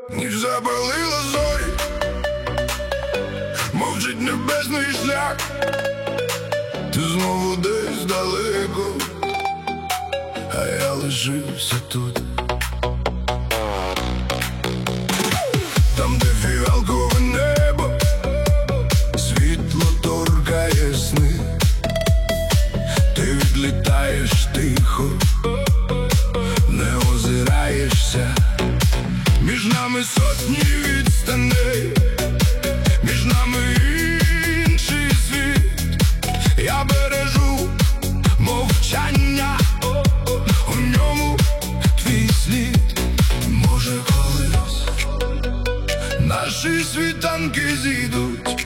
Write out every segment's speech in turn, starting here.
ніж запалила зорі, мовчить небесний шлях. Ти знову десь далеко, а я лишився тут. Там, де фіалкове небо, світло торкає сни. Ти відлітаєш тихо, не озираєшся. Між нами сотні відстаней, між нами інший світ. Я бережу мовчання, у ньому твій слід. Може колись наші світанки зійдуть,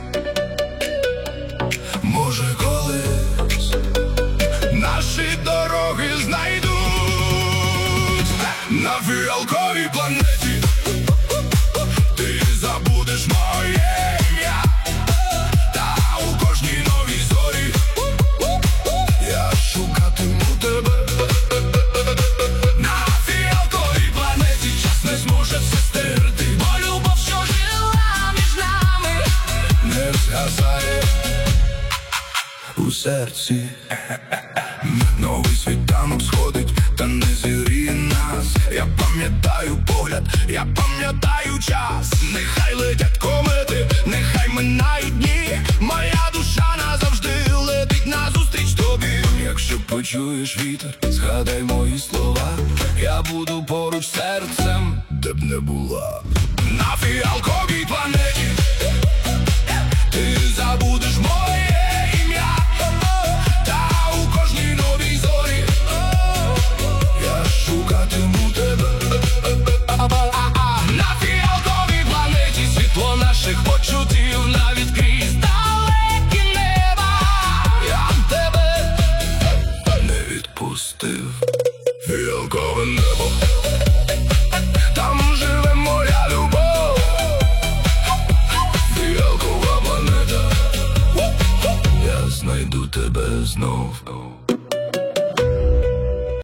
може колись наші дороги знайдуть. На фіалковій планеті ти забудеш моє ім'я, та у кожній новій зорі я шукатиму тебе. На фіалковій планеті час не зможе все стерти, бо любов, що жила між нами, не згасає у серці. Новий світанок сходить, та не зігріє нас. Я пам'ятаю погляд, я пам'ятаю час. Нехай летять комети, нехай минають дні. Моя душа назавжди летить назустріч тобі. Якщо почуєш вітер, згадай мої слова. Я буду поруч серцем, де б не була. На фіалковій планеті ти забудеш моє ім'я, та у кожній новій зорі я шукатиму тебе. На фіалковій планеті світло наших почуттів навіть крізь далекі неба. Я тебе не відпустив. Фіалкове небо, там живе моя любов. Фіалкова планета, я знайду тебе знов.